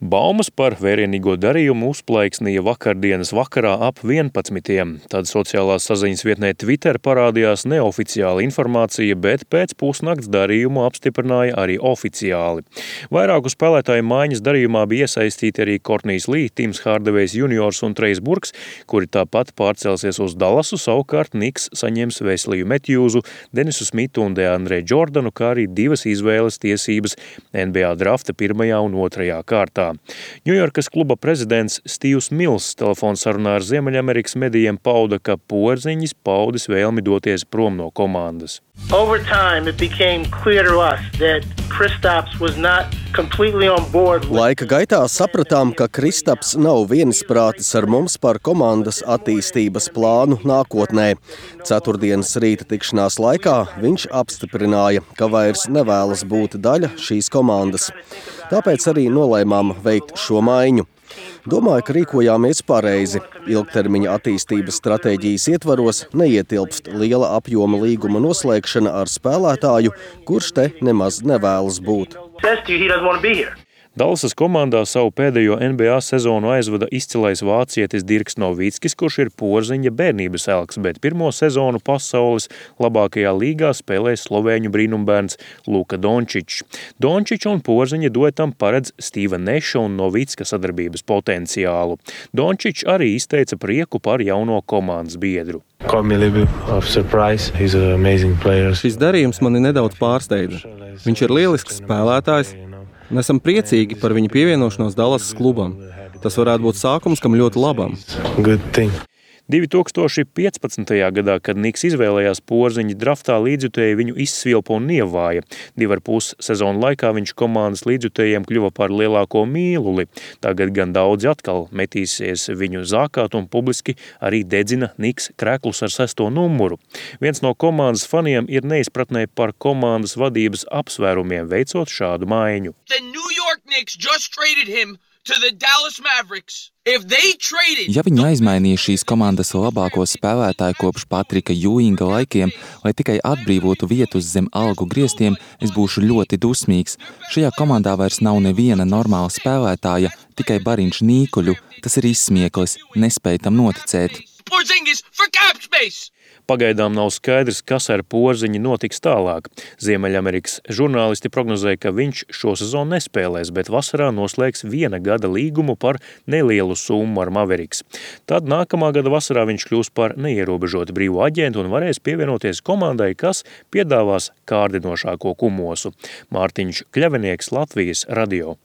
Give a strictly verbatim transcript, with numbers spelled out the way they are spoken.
Baumas par vērienīgo darījumu uzplaiksnīja vakardienas vakarā ap vienpadsmitiem. Tad sociālās saziņas vietnē Twitter parādījās neoficiāla informācija, bet pēc pusnakts darījumu apstiprināja arī oficiāli. Vairāku spēlētāju maiņas darījumā bija iesaistīti arī Kortnijs Lī, Tims Hardavejs juniors un Trejs Burks, kuri tāpat pārcelsies uz Dallasu, savukārt Niks saņems Wesliju Metjūzu, Denisu Smitu un Deandre Jordanu, kā arī divas izvēles tiesības N B A drafta pirmajā un otrajā kārtā. Ņujorkas kluba prezidents Stīvs Mills telefonsarunā ar Ziemeļamerikas medijiem pauda, ka Porziņģis paudis vēlmi doties prom no komandas. Over time, it became clear to us that Kristaps was not completely on board. Laika gaitā sapratām, ka Kristaps nav viensprātis ar mums par komandas attīstības plānu nākotnē. Ceturtdienas rīta tikšanās laikā viņš apstiprināja, ka vairs nevēlas būt daļa šīs komandas. Tāpēc arī nolēmām veikt šo maiņu. Domāju, ka rīkojāmies pareizi. Ilgtermiņa attīstības stratēģijas ietvaros neietilpst liela apjoma līguma noslēgšana ar spēlētāju, kurš te nemaz nevēlas būt. Dallasas komandā savu pēdējo N B A sezonu aizvada izcilais vācietis Dirks Novickis, kurš ir Porziņģa bērnības elks, bet pirmo sezonu pasaules labākajā līgā spēlē slovēņu brīnumbērns Luka Dončičs. Dončičs un Porziņģa duetam paredz Stīva Neša un Novicka sadarbības potenciālu. Dončičs arī izteica prieku par jauno komandas biedru. Šis darījums mani nedaudz pārsteidza. Viņš ir lielisks spēlētājs. Un esam priecīgi par viņa pievienošanos Dallasas klubam. Tas varētu būt sākums kam ļoti labam. divi tūkstoši piecpadsmitajā gadā, kad Niks izvēlējās Porziņģi draftā, līdzjutēji viņu izsvilpa un ievāja. Divu ar pus sezonu laikā viņš komandas līdzjutējiem kļuva par lielāko mīluli. Tagad gan daudzi atkal metīsies viņu zākāt un publiski arī dedzina Niks kreklus ar sesto numuru. Viens no komandas faniem ir neizpratnē par komandas vadības apsvērumiem, veicot šādu maiņu. The New York Knicks just traded him to the Dallas Mavericks. If they traded... Ja viņi aizmainīja šīs komandas labāko spēlētāju kopš Patrika Ewinga laikiem, lai tikai atbrīvotu vietu uz zem algu griestiem, es būšu ļoti dusmīgs. Šajā komandā vairs nav neviena normāla spēlētāja, tikai bariņš nīkuļu. Tas ir izsmieklis, nespēj tam noticēt. Porzingis for cap space! Pagaidām nav skaidrs, kas ar Porziņģi notiks tālāk. Ziemeļamerikas žurnālisti prognozēja, ka viņš šo sezonu nespēlēs, bet vasarā noslēgs viena gada līgumu par nelielu summu ar Mavericks. Tad nākamā gada vasarā viņš kļūs par neierobežotu brīvu aģentu un varēs pievienoties komandai, kas piedāvās kārdinošāko kumosu. Mārtiņš Kļavinieks, Latvijas radio.